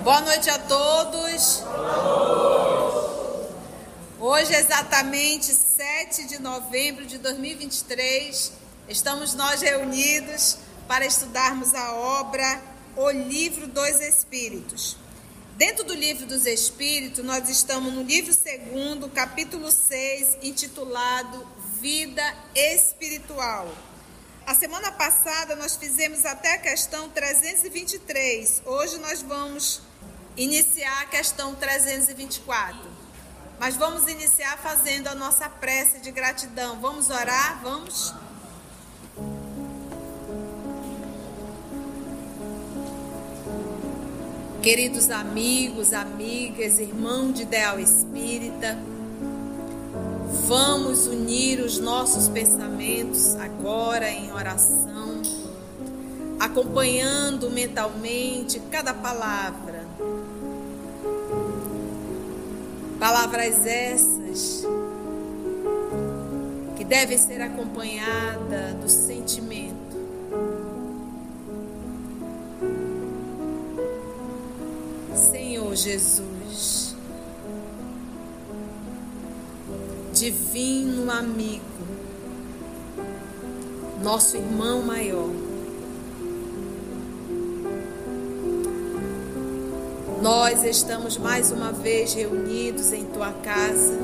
Boa noite a todos. Hoje é exatamente 7 de novembro de 2023. Estamos nós reunidos para estudarmos a obra O Livro dos Espíritos. Dentro do Livro dos Espíritos, nós estamos no livro 2, capítulo 6, intitulado Vida Espiritual. A semana passada nós fizemos até a questão 323. Hoje nós vamos iniciar a questão 324. Mas vamos iniciar fazendo a nossa prece de gratidão. Vamos orar? Vamos? Queridos amigos, amigas, irmão de ideal espírita, vamos unir os nossos pensamentos agora em oração, acompanhando mentalmente cada palavra. Palavras essas que devem ser acompanhadas do sentimento. Senhor Jesus, divino amigo, nosso irmão maior, nós estamos mais uma vez reunidos em tua casa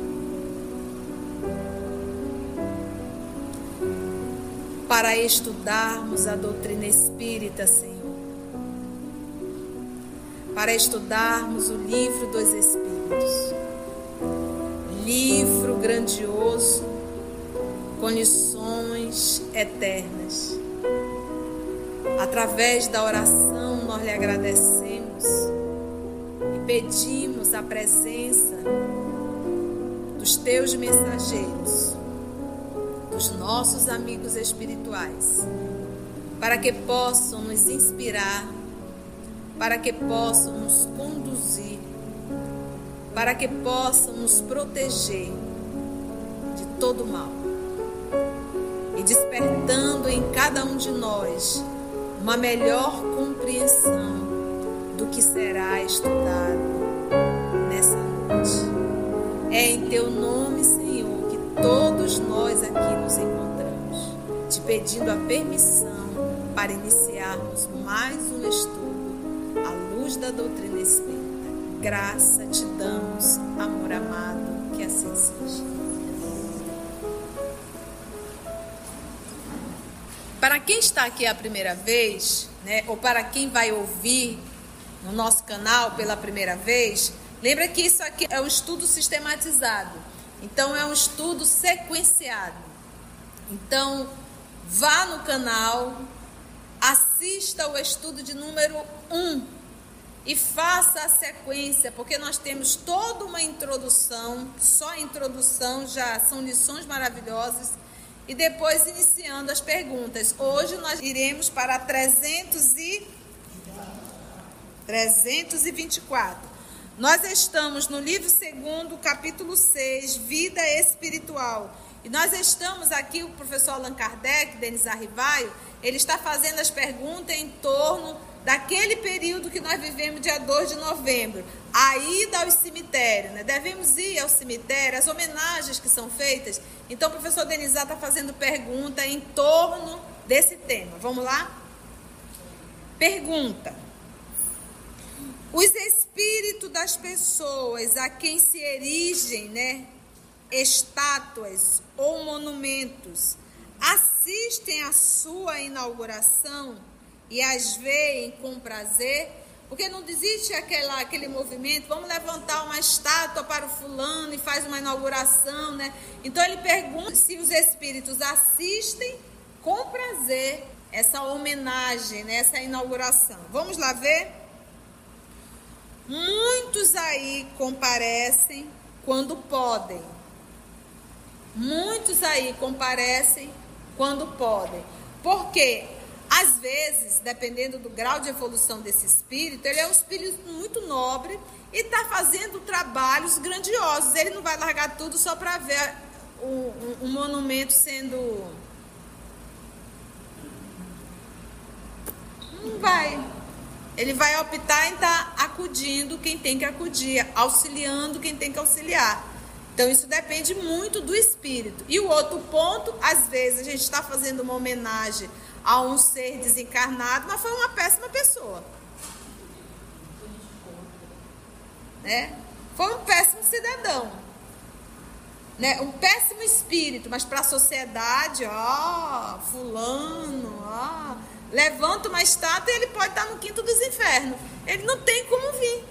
para estudarmos a doutrina espírita, Senhor, para estudarmos o Livro dos Espíritos, livro grandioso com lições eternas. Através da oração nós lhe agradecemos e pedimos a presença dos teus mensageiros, dos nossos amigos espirituais, para que possam nos inspirar, para que possam nos conduzir, para que possam nos proteger de todo mal e despertando em cada um de nós uma melhor compreensão do que será estudado nessa noite. É em teu nome, Senhor, que todos nós aqui nos encontramos, te pedindo a permissão para iniciarmos mais um estudo à luz da doutrina espírita. Graça te damos, amor amado, que assim seja. Para quem está aqui a primeira vez, né, ou para quem vai ouvir no nosso canal pela primeira vez, lembra que isso aqui é um estudo sistematizado. Então é um estudo sequenciado. Então vá no canal, assista o estudo de número 1 e faça a sequência, porque nós temos toda uma introdução, só a introdução já são lições maravilhosas, e depois iniciando as perguntas. Hoje nós iremos para 324. Nós estamos no livro 2, capítulo 6, Vida Espiritual. E nós estamos aqui, o professor Allan Kardec, Denis Arrivaio, ele está fazendo as perguntas em torno daquele período que nós vivemos, dia 2 de novembro, a ida ao cemitério, né? Devemos ir ao cemitério, as homenagens que são feitas. Então o professor Denis está fazendo pergunta em torno desse tema. Vamos lá? Pergunta: os espíritos das pessoas a quem se erigem, né, estátuas ou monumentos, assistem à sua inauguração e as veem com prazer? Porque não existe aquele movimento, vamos levantar uma estátua para o fulano e faz uma inauguração, né? Então ele pergunta se os espíritos assistem com prazer essa homenagem, né, essa inauguração. Vamos lá ver? Muitos aí comparecem quando podem. Muitos aí comparecem quando podem. Por quê? Às vezes, dependendo do grau de evolução desse espírito, ele é um espírito muito nobre e está fazendo trabalhos grandiosos. Ele não vai largar tudo só para ver um monumento sendo... Não vai. Ele vai optar em estar acudindo quem tem que acudir, auxiliando quem tem que auxiliar. Então, isso depende muito do espírito. E o outro ponto, às vezes, a gente está fazendo uma homenagem a um ser desencarnado, mas foi uma péssima pessoa. Né? Foi um péssimo cidadão. Né? Um péssimo espírito, mas para a sociedade, fulano, levanta uma estátua e ele pode estar no quinto dos infernos. Ele não tem como vir.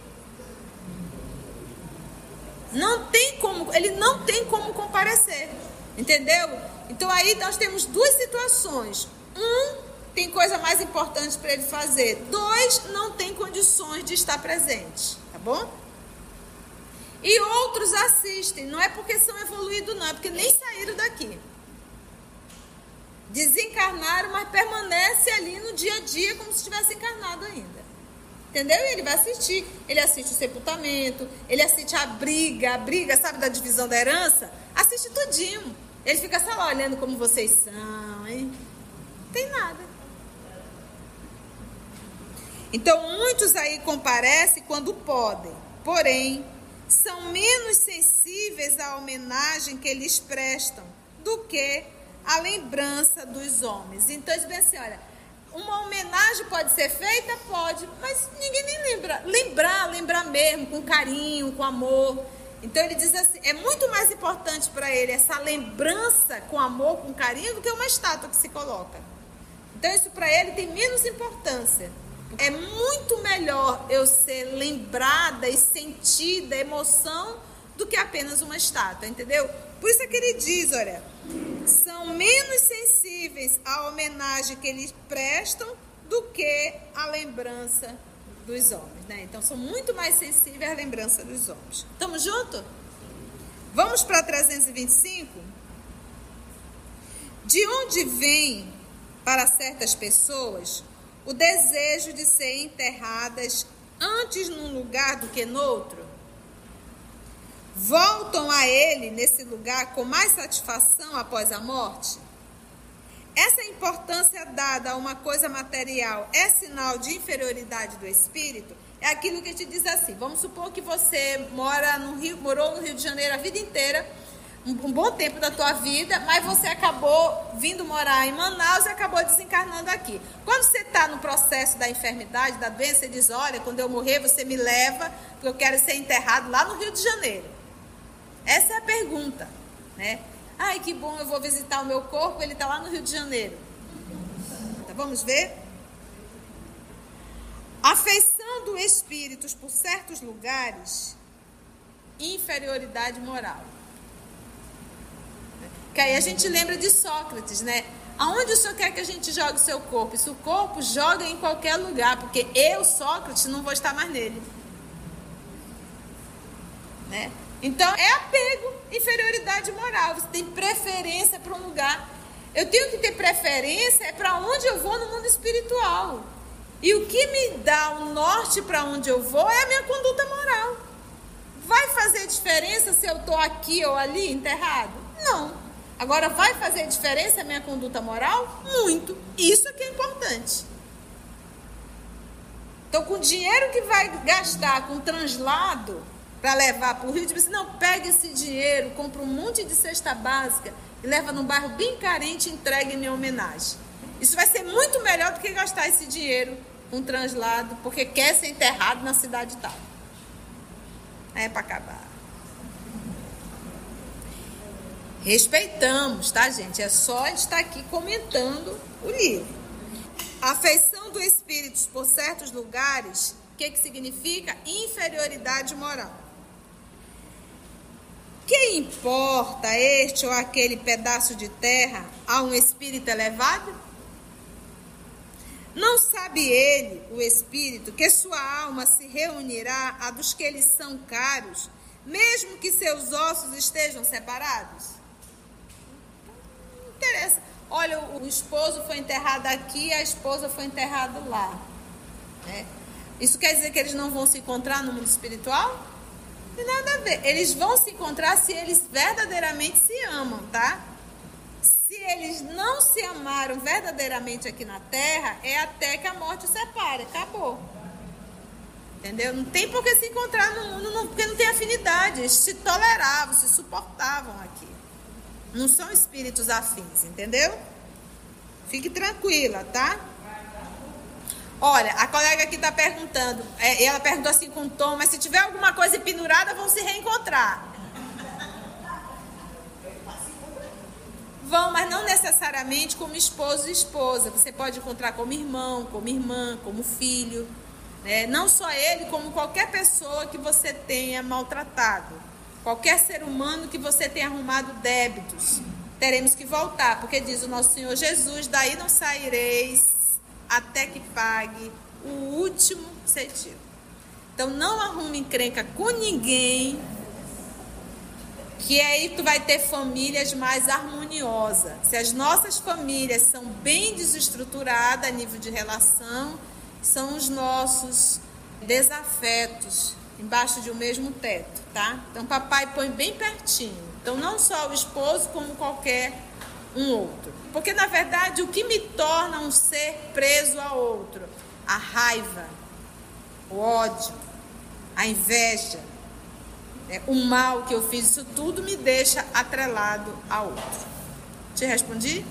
Ele não tem como comparecer. Entendeu? Então aí nós temos duas situações. Tem coisa mais importante para ele fazer. 2, não tem condições de estar presente. Tá bom? E outros assistem. Não é porque são evoluídos, não. É porque nem saíram daqui. Desencarnaram, mas permanece ali no dia a dia como se estivesse encarnado ainda. Entendeu? E ele vai assistir. Ele assiste o sepultamento, ele assiste a briga, sabe, da divisão da herança? Assiste tudinho. Ele fica só lá olhando como vocês são, hein? Não tem nada. Então, muitos aí comparecem quando podem. Porém, são menos sensíveis à homenagem que lhes prestam do que a lembrança dos homens. Então, eles dizem assim, olha, uma homenagem pode ser feita? Pode, mas ninguém nem lembra. Lembrar mesmo, com carinho, com amor. Então, ele diz assim, é muito mais importante para ele essa lembrança com amor, com carinho, do que uma estátua que se coloca. Então, isso para ele tem menos importância. É muito melhor eu ser lembrada e sentida emoção do que apenas uma estátua, entendeu? Por isso é que ele diz, olha, são menos sensíveis à homenagem que eles prestam do que à lembrança dos homens, né? Então, são muito mais sensíveis à lembrança dos homens. Estamos juntos? Vamos para 325? De onde vem, para certas pessoas, o desejo de ser enterradas antes num lugar do que noutro? Voltam a ele nesse lugar com mais satisfação após a morte? Essa importância dada a uma coisa material é sinal de inferioridade do espírito? É aquilo que te diz assim, vamos supor que você morou no Rio de Janeiro a vida inteira, um bom tempo da tua vida, mas você acabou vindo morar em Manaus e acabou desencarnando aqui. Quando você está no processo da enfermidade, da doença, você diz, olha, quando eu morrer você me leva, porque eu quero ser enterrado lá no Rio de Janeiro. Essa é a pergunta, né? Ai, que bom, eu vou visitar o meu corpo, ele está lá no Rio de Janeiro. Então, vamos ver? Afeição dos espíritos por certos lugares, inferioridade moral. Que aí a gente lembra de Sócrates, né? Aonde o senhor quer que a gente jogue o seu corpo? Se o corpo joga em qualquer lugar, porque eu, Sócrates, não vou estar mais nele. Né? Então, é apego, inferioridade moral. Você tem preferência para um lugar. Eu tenho que ter preferência para onde eu vou no mundo espiritual. E o que me dá o norte para onde eu vou é a minha conduta moral. Vai fazer diferença se eu estou aqui ou ali enterrado? Não. Agora, vai fazer diferença a minha conduta moral? Muito. Isso é que é importante. Então, com o dinheiro que vai gastar com translado para levar para o Rio, diz assim, não, pega esse dinheiro, compra um monte de cesta básica e leva num bairro bem carente e entrega em minha homenagem. Isso vai ser muito melhor do que gastar esse dinheiro com translado, porque quer ser enterrado na cidade tal. É para acabar. Respeitamos, tá, gente? É só estar aqui comentando o livro. A afeição dos espíritos por certos lugares, o que significa? Inferioridade moral. Que importa este ou aquele pedaço de terra a um espírito elevado? Não sabe ele, o espírito, que sua alma se reunirá à dos que lhe são caros, mesmo que seus ossos estejam separados? Não interessa. Olha, o esposo foi enterrado aqui, a esposa foi enterrada lá. Né? Isso quer dizer que eles não vão se encontrar no mundo espiritual? Não tem nada a ver. Eles vão se encontrar se eles verdadeiramente se amam, tá? Se eles não se amaram verdadeiramente aqui na Terra, é até que a morte os separe. Acabou. Entendeu? Não tem por que se encontrar no mundo, porque não tem afinidade. Eles se toleravam, se suportavam aqui. Não são espíritos afins, entendeu? Fique tranquila, tá? Olha, a colega aqui está perguntando, ela perguntou assim com tom, mas se tiver alguma coisa pendurada, vão se reencontrar. Vão, mas não necessariamente como esposo e esposa. Você pode encontrar como irmão, como irmã, como filho. Não só ele, como qualquer pessoa que você tenha maltratado. Qualquer ser humano que você tenha arrumado débitos. Teremos que voltar, porque diz o nosso Senhor Jesus, daí não saireis até que pague o último centavo. Então não arrume encrenca com ninguém, que aí tu vai ter famílias mais harmoniosas. Se as nossas famílias são bem desestruturadas a nível de relação, são os nossos desafetos embaixo de um mesmo teto, tá? Então papai põe bem pertinho. Então não só o esposo, como qualquer um outro. Porque na verdade o que me torna um ser preso a outro? A raiva, o ódio, a inveja, o mal que eu fiz, isso tudo me deixa atrelado a outro. Te respondi?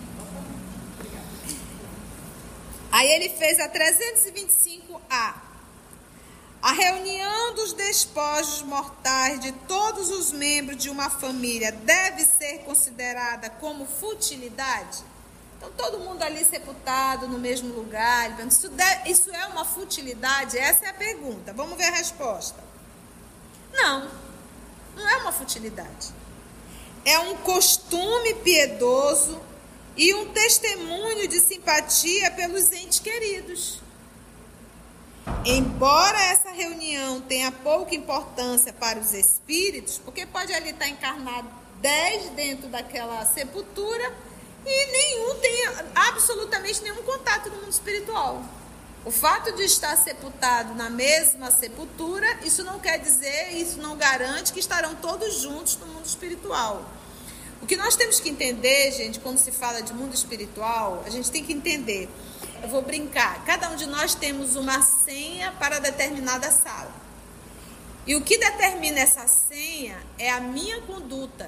Aí ele fez a 325A. A reunião dos despojos mortais de todos os membros de uma família deve ser considerada como futilidade? Então, todo mundo ali sepultado no mesmo lugar. Isso é uma futilidade? Essa é a pergunta. Vamos ver a resposta. Não é uma futilidade. É um costume piedoso e um testemunho de simpatia pelos entes queridos. Embora essa reunião tenha pouca importância para os espíritos, porque pode ali estar encarnado 10 dentro daquela sepultura e nenhum tem absolutamente nenhum contato no mundo espiritual. O fato de estar sepultado na mesma sepultura, isso não quer dizer, isso não garante que estarão todos juntos no mundo espiritual. O que nós temos que entender, gente, quando se fala de mundo espiritual, a gente tem que entender. Eu vou brincar. Cada um de nós temos uma senha para determinada sala. E o que determina essa senha é a minha conduta.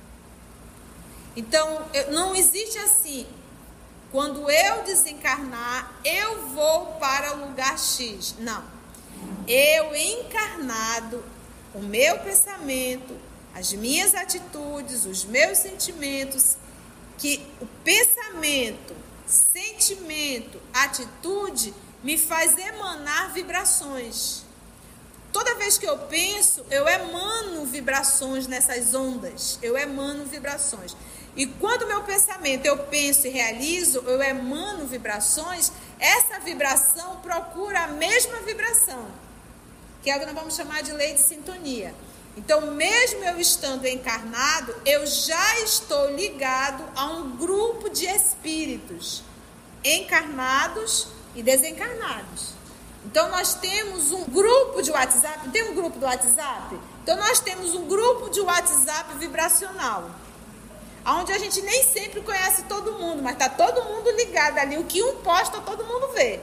Então, não existe assim. Quando eu desencarnar, eu vou para o lugar X. Não. Eu encarnado, o meu pensamento, as minhas atitudes, os meus sentimentos, que o pensamento, sentimento, atitude me faz emanar vibrações. Toda vez que eu penso, eu emano vibrações nessas ondas. Eu emano vibrações. E quando meu pensamento eu penso e realizo, eu emano vibrações, essa vibração procura a mesma vibração, que é o que nós vamos chamar de lei de sintonia. Então, mesmo eu estando encarnado, eu já estou ligado a um grupo de espíritos encarnados e desencarnados. Então, nós temos um grupo de WhatsApp. Tem um grupo do WhatsApp? Então, nós temos um grupo de WhatsApp vibracional, onde a gente nem sempre conhece todo mundo, mas está todo mundo ligado ali. O que um posta, todo mundo vê.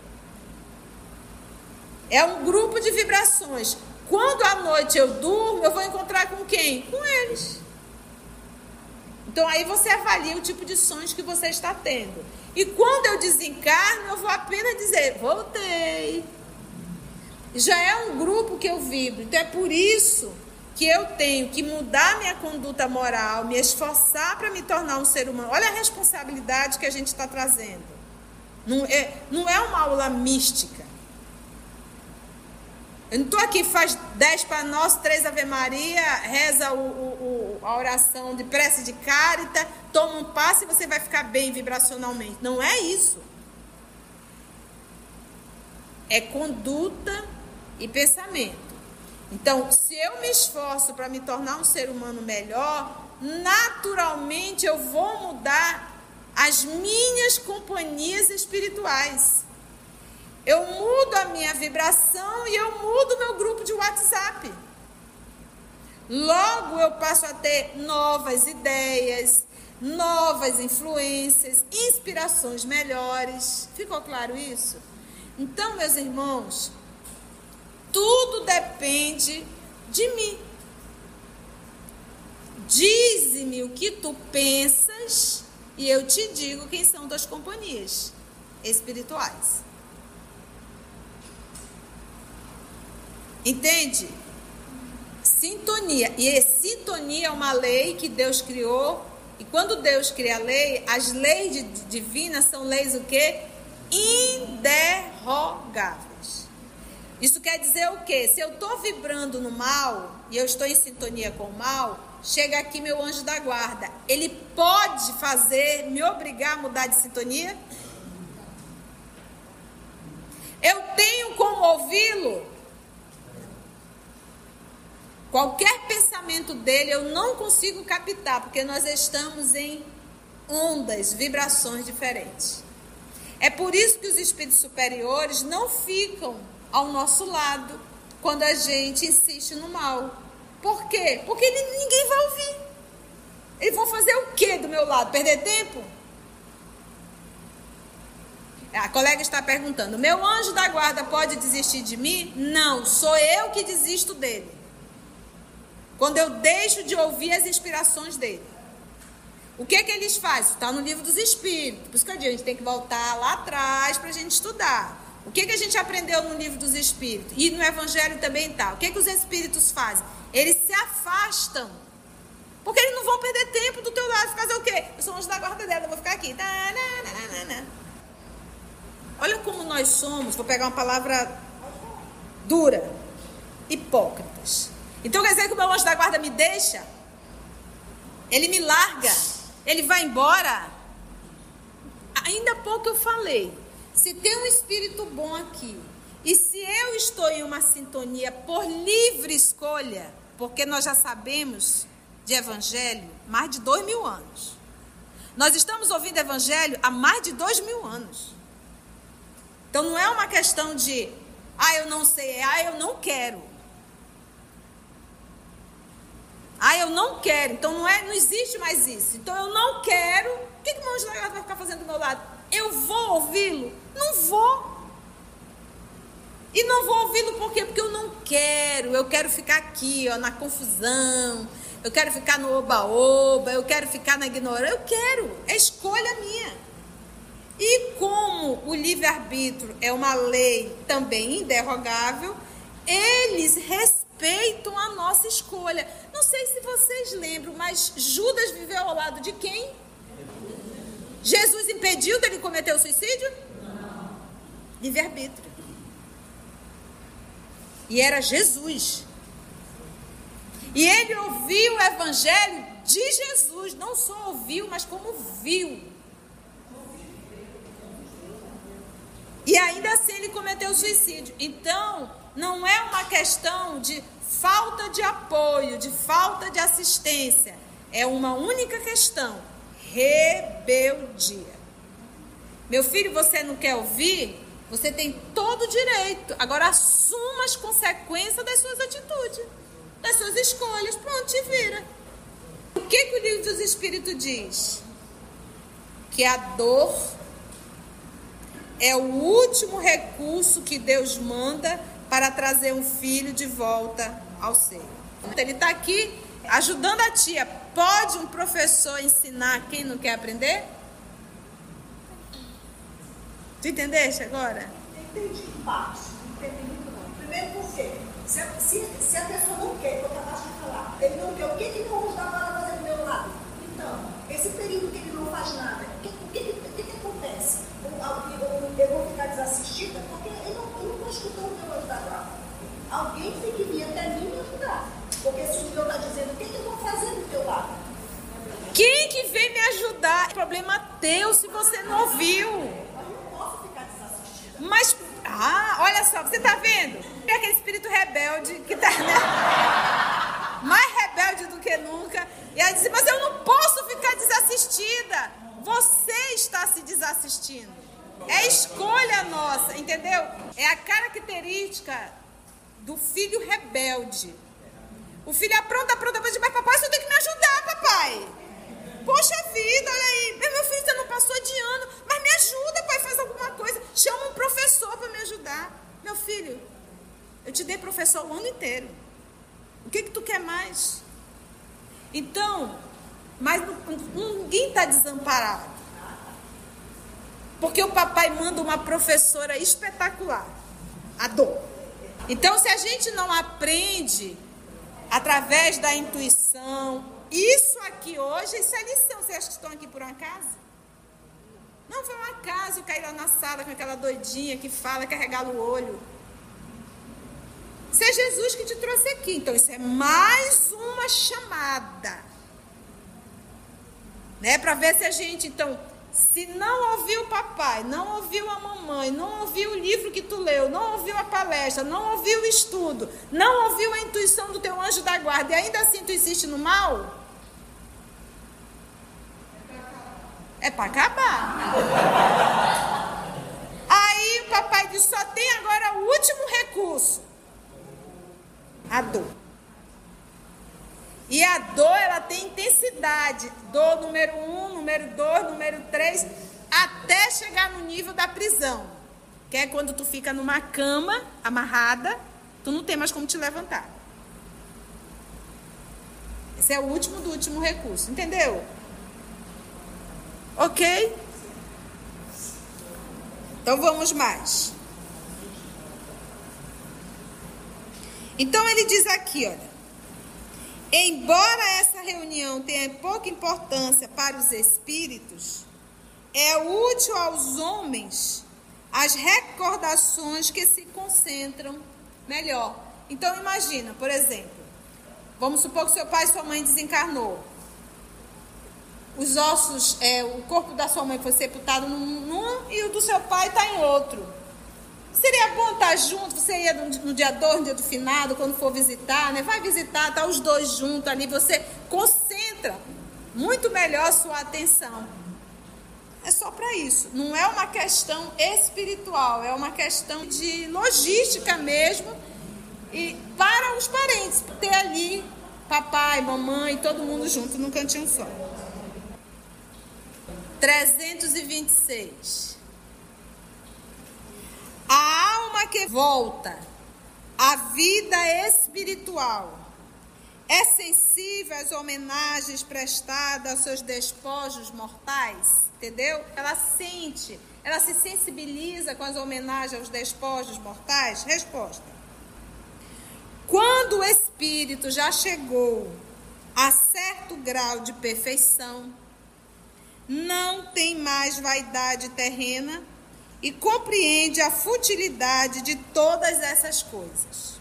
É um grupo de vibrações. Quando à noite eu durmo, eu vou encontrar com quem? Com eles. Então aí você avalia o tipo de sonhos que você está tendo. E quando eu desencarno, eu vou apenas dizer, voltei. Já é um grupo que eu vibro. Então é por isso que eu tenho que mudar minha conduta moral, me esforçar para me tornar um ser humano. Olha a responsabilidade que a gente está trazendo. Não é uma aula mística. Eu não estou aqui, faz 10 Pai Nosso, 3 Ave Maria, reza a oração de prece de Cárita, toma um passe e você vai ficar bem vibracionalmente. Não é isso. É conduta e pensamento. Então, se eu me esforço para me tornar um ser humano melhor, naturalmente eu vou mudar as minhas companhias espirituais. Eu mudo a minha vibração e eu mudo o meu grupo de WhatsApp. Logo eu passo a ter novas ideias, novas influências, inspirações melhores. Ficou claro isso? Então, meus irmãos, tudo depende de mim. Dize-me o que tu pensas e eu te digo quem são tuas companhias espirituais. Entende? Sintonia. E sintonia é uma lei que Deus criou. E quando Deus cria a lei, as leis divinas são leis o quê? Inderrogáveis. Isso quer dizer o quê? Se eu estou vibrando no mal e eu estou em sintonia com o mal, chega aqui meu anjo da guarda. Ele pode me obrigar a mudar de sintonia? Eu tenho como ouvi-lo? Qualquer pensamento dele eu não consigo captar, porque nós estamos em ondas, vibrações diferentes. É por isso que os espíritos superiores não ficam ao nosso lado quando a gente insiste no mal. Por quê? Porque ninguém vai ouvir. Eles vão fazer o quê do meu lado? Perder tempo? A colega está perguntando, meu anjo da guarda pode desistir de mim? Não, sou eu que desisto dele. Quando eu deixo de ouvir as inspirações dele. O que eles fazem? Está no livro dos Espíritos. Por isso que a gente tem que voltar lá atrás para a gente estudar. O que a gente aprendeu no livro dos Espíritos? E no Evangelho também está. O que os Espíritos fazem? Eles se afastam. Porque eles não vão perder tempo do teu lado. Fazer o quê? Eu sou anjo da guarda dela, eu vou ficar aqui. Olha como nós somos, vou pegar uma palavra dura, hipócritas. Então quer dizer que o meu anjo da guarda me deixa? Ele me larga? Ele vai embora? Ainda há pouco eu falei, se tem um espírito bom aqui, e se eu estou em uma sintonia por livre escolha, porque nós já sabemos de evangelho mais de 2000 anos. Nós estamos ouvindo evangelho há mais de 2000 anos. Então não é uma questão de, eu não sei, eu não quero. Eu não quero, então não existe mais isso. Então eu não quero. O que o meu anjo da guarda vai ficar fazendo do meu lado? Eu vou ouvi-lo? Não vou. E não vou ouvi-lo por quê? Porque eu não quero. Eu quero ficar aqui, na confusão. Eu quero ficar no oba-oba. Eu quero ficar na ignorância. Eu quero. É escolha minha. E como o livre-arbítrio é uma lei também inderrogável, eles respeitam a nossa escolha. Não sei se vocês lembram, mas Judas viveu ao lado de quem? Jesus impediu dele cometer o suicídio? Não. Livre-arbítrio. E era Jesus. E ele ouviu o evangelho de Jesus. Não só ouviu, mas como viu. E ainda assim ele cometeu o suicídio. Então, não é uma questão de falta de apoio, de falta de assistência. É uma única questão: rebeldia. Meu filho, você não quer ouvir? Você tem todo o direito. Agora assuma as consequências das suas atitudes, das suas escolhas. Pronto, te vira. O que o livro dos Espíritos diz? Que a dor é o último recurso que Deus manda para trazer um filho de volta ao seio. Ele está aqui ajudando a tia. Pode um professor ensinar quem não quer aprender? Tu entendeste agora? Entendi em parte. Entendi muito bom. Primeiro porque, se a pessoa não quer, como eu acabei de falar, ele não quer, o que ele não usa para fazer do meu lado? Então, esse período que ele não faz nada, o que acontece? Eu vou ficar desassistida porque eu não estou escutando o meu anjo da guarda. Alguém tem que vir até mim me ajudar. Porque se o Senhor está dizendo, o que eu vou fazer do teu lado? Quem que vem me ajudar? É problema teu se você não ouviu. Eu não posso ficar desassistida. Mas, olha só, você está vendo? É aquele espírito rebelde que está, né? Mais rebelde do que nunca. E ela disse, mas eu não posso ficar desassistida. Você está se desassistindo. É escolha nossa, entendeu? É a característica do filho rebelde. O filho apronta, mas papai, você tem que me ajudar, papai. Poxa vida, olha aí. Meu filho, você não passou de ano, mas me ajuda, pai, faz alguma coisa. Chama um professor para me ajudar. Meu filho, Eu te dei professor o ano inteiro. O que tu quer mais? Então, mas ninguém está desamparado. Porque o papai manda uma professora espetacular. A dor. Então, se a gente não aprende através da intuição, isso aqui hoje, isso é lição. Vocês acham que estão aqui por um acaso? Não foi um acaso cair lá na sala com aquela doidinha que fala, que regala o olho. Isso é Jesus que te trouxe aqui. Então, isso é mais uma chamada. Né? Para ver se a gente, então, se não ouviu o papai, não ouviu a mamãe, não ouviu o livro que tu leu, não ouviu a palestra, não ouviu o estudo, não ouviu a intuição do teu anjo da guarda, e ainda assim tu insiste no mal? É para acabar. Aí o papai diz, só tem agora o último recurso. A dor. E a dor, ela tem intensidade. Dor número 1, número 2, número 3, até chegar no nível da prisão. Que é quando tu fica numa cama, amarrada, tu não tem mais como te levantar. Esse é o último do último recurso, entendeu? Ok? Então vamos mais. Então ele diz aqui, olha. Embora essa reunião tenha pouca importância para os espíritos, é útil aos homens as recordações que se concentram melhor. Então imagina, por exemplo, vamos supor que seu pai e sua mãe desencarnou. Os ossos, o corpo da sua mãe foi sepultado num e o do seu pai está em outro. Seria bom estar junto, você ia no dia 2, no dia do finado, quando for visitar, né? Vai visitar, tá os dois juntos ali, você concentra muito melhor a sua atenção. É só para isso, não é uma questão espiritual, é uma questão de logística mesmo, e para os parentes, ter ali papai, mamãe, todo mundo junto num cantinho só. 326. A alma que volta à vida espiritual é sensível às homenagens prestadas aos seus despojos mortais, entendeu? Ela sente, ela se sensibiliza com as homenagens aos despojos mortais? Resposta. Quando o espírito já chegou a certo grau de perfeição, não tem mais vaidade terrena e compreende a futilidade de todas essas coisas.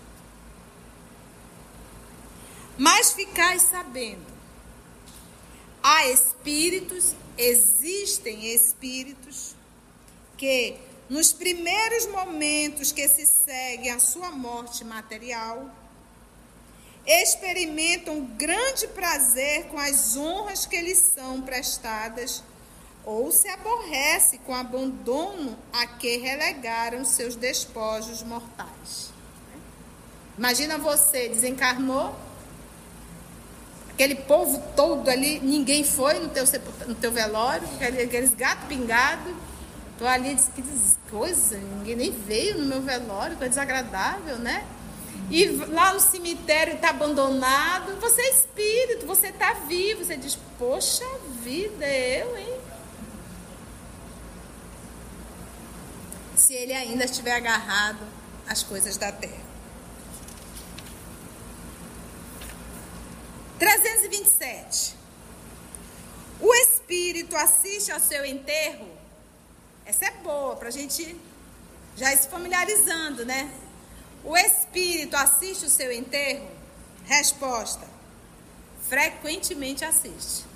Mas ficais sabendo, existem espíritos que, nos primeiros momentos que se seguem à sua morte material, experimentam grande prazer com as honras que lhes são prestadas, ou se aborrece com o abandono a que relegaram seus despojos mortais. Imagina você, desencarnou, aquele povo todo ali, ninguém foi no teu velório, aqueles gatos pingados, tô ali, diz que coisa, ninguém nem veio no meu velório, coisa desagradável, né? E lá no cemitério está abandonado, você é espírito, você está vivo, você diz, poxa vida, eu, hein? Se ele ainda estiver agarrado às coisas da terra. 327. O espírito assiste ao seu enterro? Essa é boa, para a gente já ir se familiarizando, né? O espírito assiste o seu enterro? Resposta. Frequentemente assiste.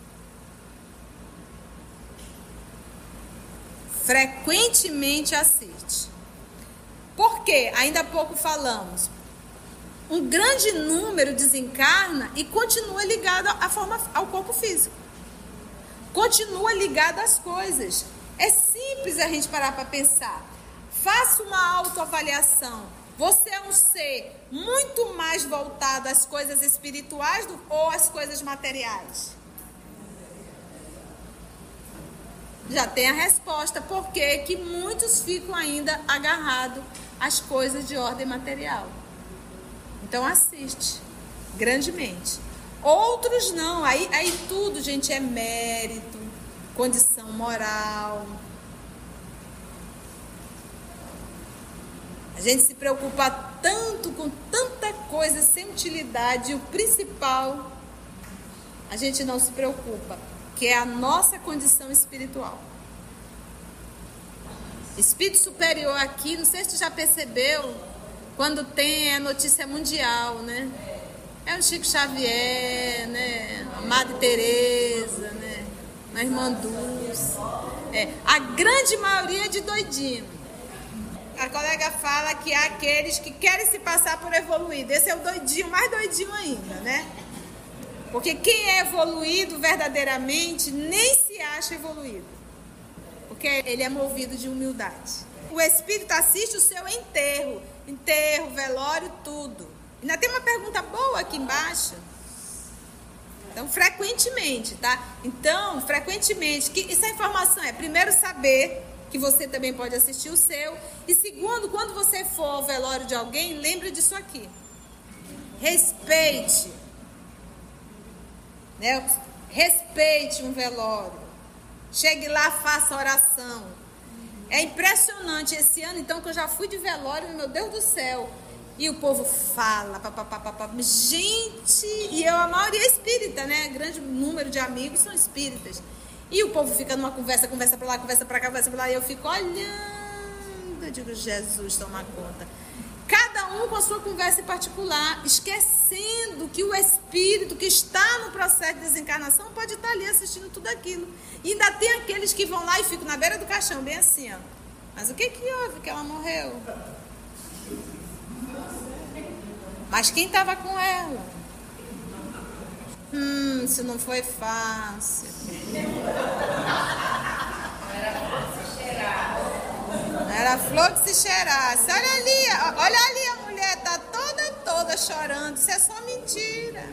Frequentemente assiste. Por quê? Ainda há pouco falamos. Um grande número desencarna e continua ligado ao corpo físico. Continua ligado às coisas. É simples a gente parar para pensar. Faça uma autoavaliação. Você é um ser muito mais voltado às coisas espirituais ou às coisas materiais? Já tem a resposta. Por que que muitos ficam ainda agarrados às coisas de ordem material? Então assiste grandemente. Outros não. Aí tudo, gente, é mérito, condição moral. A gente se preocupa tanto com tanta coisa sem utilidade. E o principal, a gente não se preocupa, que é a nossa condição espiritual. Espírito superior aqui, não sei se tu já percebeu, quando tem a notícia mundial, né? É o Chico Xavier, né? A Madre Teresa, né? A Irmã Dulce. A grande maioria é de doidinho. A colega fala que há aqueles que querem se passar por evoluído. Esse é o doidinho, mais doidinho ainda, né? Porque quem é evoluído verdadeiramente nem se acha evoluído. Porque ele é movido de humildade. O Espírito assiste o seu enterro, velório, tudo. Ainda tem uma pergunta boa aqui embaixo. Então, frequentemente, tá? Então, frequentemente, essa informação é, primeiro, saber que você também pode assistir o seu. E segundo, quando você for ao velório de alguém, lembre disso aqui. Respeite. Né? Respeite um velório. Chegue lá, faça oração. É impressionante esse ano, então, que eu já fui de velório, meu Deus do céu. E o povo fala, gente, e a maioria é espírita, né? Grande número de amigos são espíritas. E o povo fica numa conversa pra lá, conversa pra cá, conversa pra lá, e eu fico olhando, eu digo, Jesus, toma conta. Cada um com a sua conversa em particular, esquecendo que o espírito que está no processo de desencarnação pode estar ali assistindo tudo aquilo. E ainda tem aqueles que vão lá e ficam na beira do caixão, bem assim, ó. Mas o que houve que ela morreu? Mas quem estava com ela? Isso não foi fácil. Era flor que se cheirasse. Olha ali a mulher, tá toda chorando. Isso é só mentira.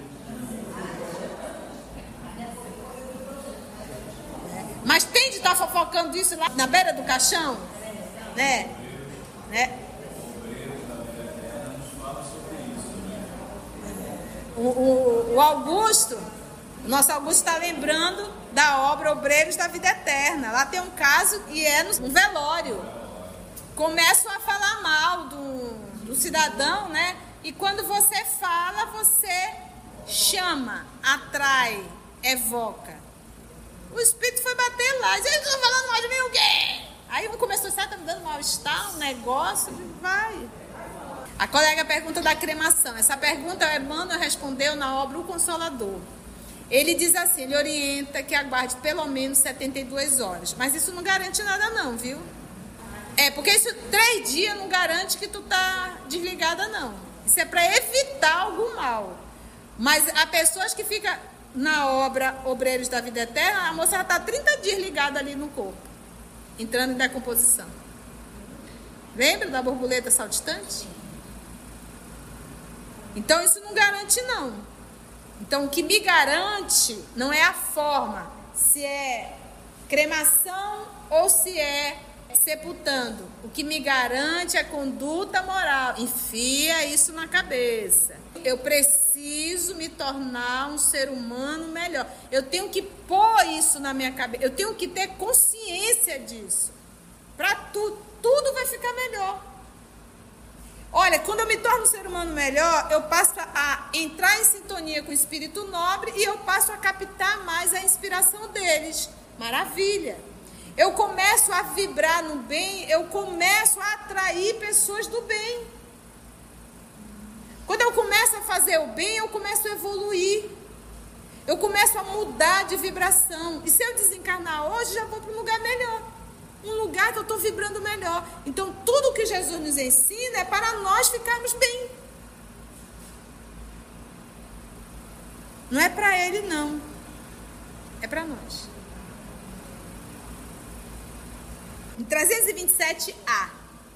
Mas tem de estar fofocando isso lá na beira do caixão? Né? O Augusto, o nosso Augusto está lembrando da obra Obreiros da Vida Eterna. Lá tem um caso e é no velório. Começam a falar mal do cidadão, né? E quando você fala, você chama, atrai, evoca. O espírito foi bater lá. Eles estão falando mal de mim o quê? Aí começou a tá me dando mal-estar, um negócio, vai. A colega pergunta da cremação. Essa pergunta o Emmanuel respondeu na obra O Consolador. Ele diz assim, ele orienta que aguarde pelo menos 72 horas. Mas isso não garante nada não, viu? Porque isso 3 dias não garante que tu tá desligada não. Isso é para evitar algum mal. Mas há pessoas que ficam na obra Obreiros da Vida Eterna, a moça já está 30 dias ligada ali no corpo, entrando em decomposição. Lembra da borboleta saltitante? Então isso não garante não. Então o que me garante não é a forma, se é cremação ou se é sepultando. O que me garante é conduta moral. Enfia isso na cabeça. Eu preciso me tornar um ser humano melhor. Eu tenho que pôr isso na minha cabeça. Eu tenho que ter consciência disso. Para tudo vai ficar melhor. Olha, quando eu me torno um ser humano melhor, eu passo a entrar em sintonia com o espírito nobre e eu passo a captar mais a inspiração deles. Maravilha! Eu começo a vibrar no bem, eu começo a atrair pessoas do bem. Quando eu começo a fazer o bem, eu começo a evoluir. Eu começo a mudar de vibração. E se eu desencarnar hoje, já vou para um lugar melhor. Um lugar que eu estou vibrando melhor. Então, tudo que Jesus nos ensina é para nós ficarmos bem. Não é para ele, não. É para nós. Em 327A.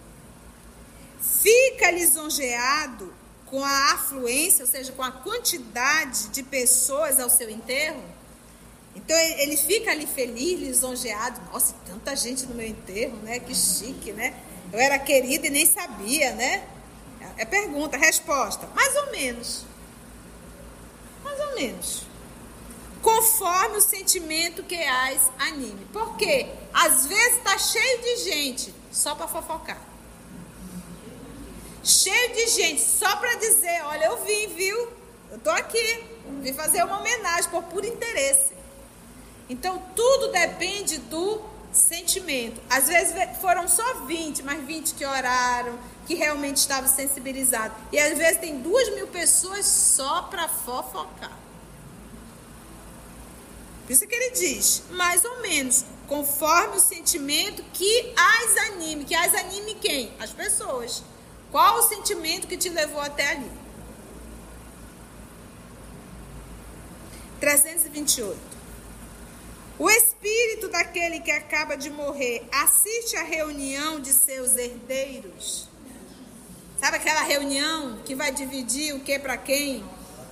Fica lisonjeado com a afluência, ou seja, com a quantidade de pessoas ao seu enterro? Então ele fica ali feliz, lisonjeado. Nossa, tanta gente no meu enterro, né? Que chique, né? Eu era querida e nem sabia, né? É pergunta, resposta. Mais ou menos. Mais ou menos. Conforme o sentimento que as anime. Por quê? Às vezes tá cheio de gente só para fofocar. Cheio de gente só para dizer, olha, eu vim, viu? Eu tô aqui. Vim fazer uma homenagem por puro interesse. Então, tudo depende do sentimento. Às vezes foram só 20, mas 20 que oraram, que realmente estavam sensibilizados. E às vezes tem 2.000 pessoas só para fofocar. Por isso que ele diz, mais ou menos, conforme o sentimento que as anime. Que as anime quem? As pessoas. Qual o sentimento que te levou até ali? 328. O espírito daquele que acaba de morrer assiste à reunião de seus herdeiros. Sabe aquela reunião que vai dividir o que para quem?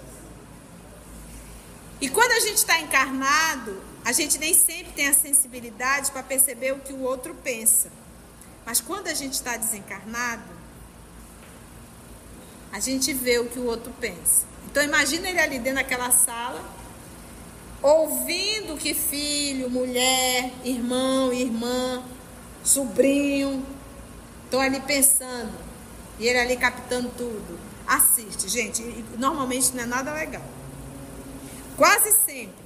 E quando a gente está encarnado, a gente nem sempre tem a sensibilidade para perceber o que o outro pensa. Mas quando a gente está desencarnado, a gente vê o que o outro pensa. Então imagina ele ali dentro daquela sala, ouvindo que filho, mulher, irmão, irmã, sobrinho, estão ali pensando, e ele ali captando tudo. Assiste, gente, normalmente não é nada legal. Quase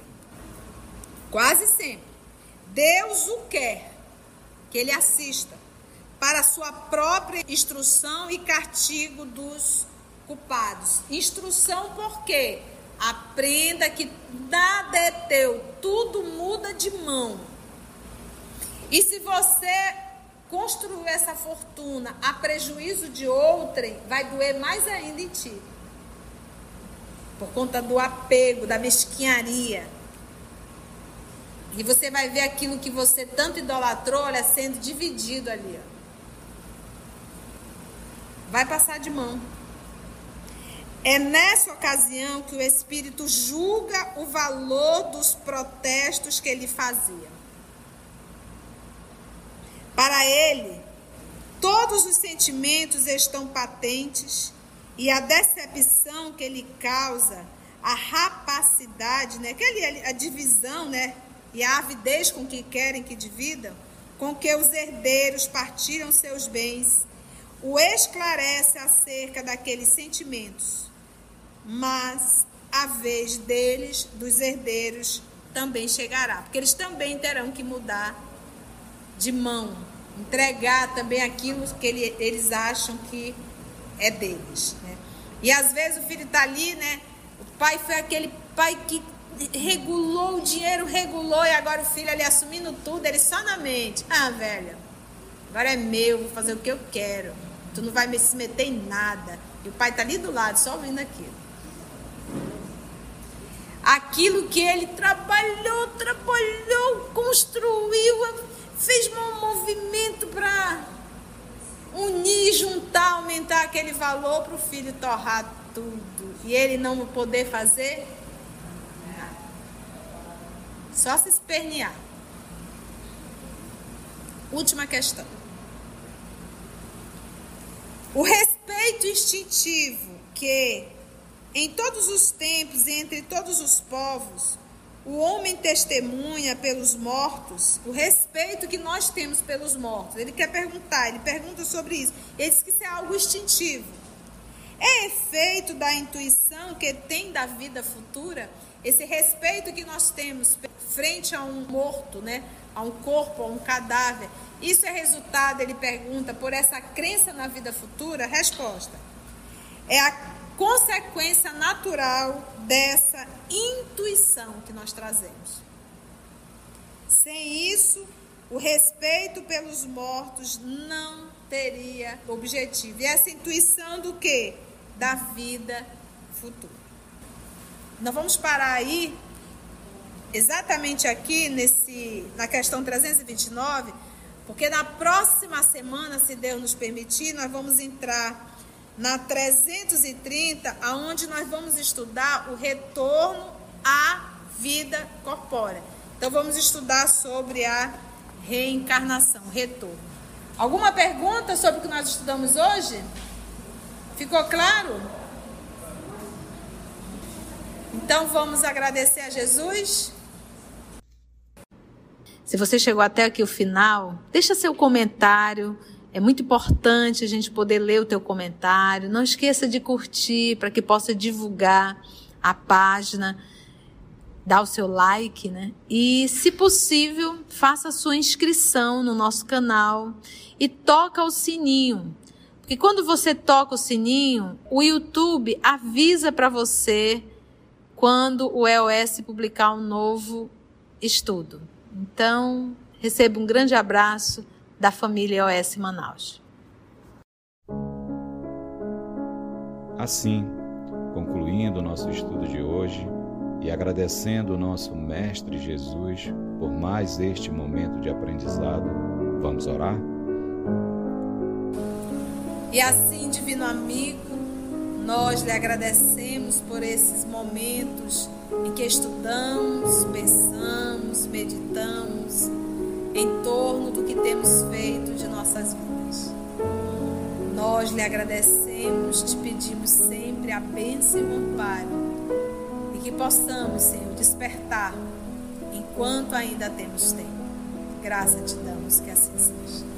sempre, Deus o quer, que ele assista, para a sua própria instrução e castigo dos culpados. Instrução por quê? Aprenda que nada é teu, tudo muda de mão. E se você construiu essa fortuna a prejuízo de outrem, vai doer mais ainda em ti. Por conta do apego, da mesquinharia. E você vai ver aquilo que você tanto idolatrou, olha, sendo dividido ali. Ó. Vai passar de mão. É nessa ocasião que o Espírito julga o valor dos protestos que ele fazia. Para ele, todos os sentimentos estão patentes e a decepção que ele causa, a rapacidade, né, a divisão, né, e a avidez com que querem que dividam, com que os herdeiros partilham seus bens, o esclarece acerca daqueles sentimentos. Mas a vez deles, dos herdeiros, também chegará. Porque eles também terão que mudar de mão. Entregar também aquilo que eles acham que é deles. Né? E às vezes o filho está ali, né? O pai foi aquele pai que regulou o dinheiro, regulou. E agora o filho ali assumindo tudo, ele só na mente. Ah, velha, agora é meu, vou fazer o que eu quero. Tu não vai se meter em nada. E o pai está ali do lado, só ouvindo aquilo. Aquilo que ele trabalhou, construiu, fez um movimento para unir, juntar, aumentar aquele valor para o filho torrar tudo. E ele não poder fazer nada. Só se espernear. Última questão. O respeito instintivo que em todos os tempos e entre todos os povos, o homem testemunha pelos mortos, o respeito que nós temos pelos mortos. Ele quer perguntar, ele pergunta sobre isso. Ele diz que isso é algo instintivo. É efeito da intuição que tem da vida futura? Esse respeito que nós temos frente a um morto, né? A um corpo, a um cadáver. Isso é resultado, ele pergunta, por essa crença na vida futura? Resposta. É a consequência natural dessa intuição que nós trazemos. Sem isso, o respeito pelos mortos não teria objetivo. E essa intuição do quê? Da vida futura. Nós vamos parar aí, exatamente aqui na questão 329, porque na próxima semana, se Deus nos permitir, nós vamos entrar na 330, aonde nós vamos estudar o retorno à vida corpórea. Então vamos estudar sobre a reencarnação, retorno. Alguma pergunta sobre o que nós estudamos hoje? Ficou claro? Então vamos agradecer a Jesus? Se você chegou até aqui o final, deixa seu comentário. É muito importante a gente poder ler o teu comentário. Não esqueça de curtir para que possa divulgar a página. Dá o seu like, né? E, se possível, faça a sua inscrição no nosso canal e toca o sininho. Porque quando você toca o sininho, o YouTube avisa para você quando o EOS publicar um novo estudo. Então, receba um grande abraço da família EOS Manaus. Assim, concluindo o nosso estudo de hoje e agradecendo o nosso Mestre Jesus por mais este momento de aprendizado, vamos orar? E assim, divino amigo, nós lhe agradecemos por esses momentos em que estudamos, pensamos, meditamos em torno do que temos feito de nossas vidas. Nós lhe agradecemos, te pedimos sempre a bênção e o amparo e que possamos, Senhor, despertar enquanto ainda temos tempo. Graça te damos, que assim seja.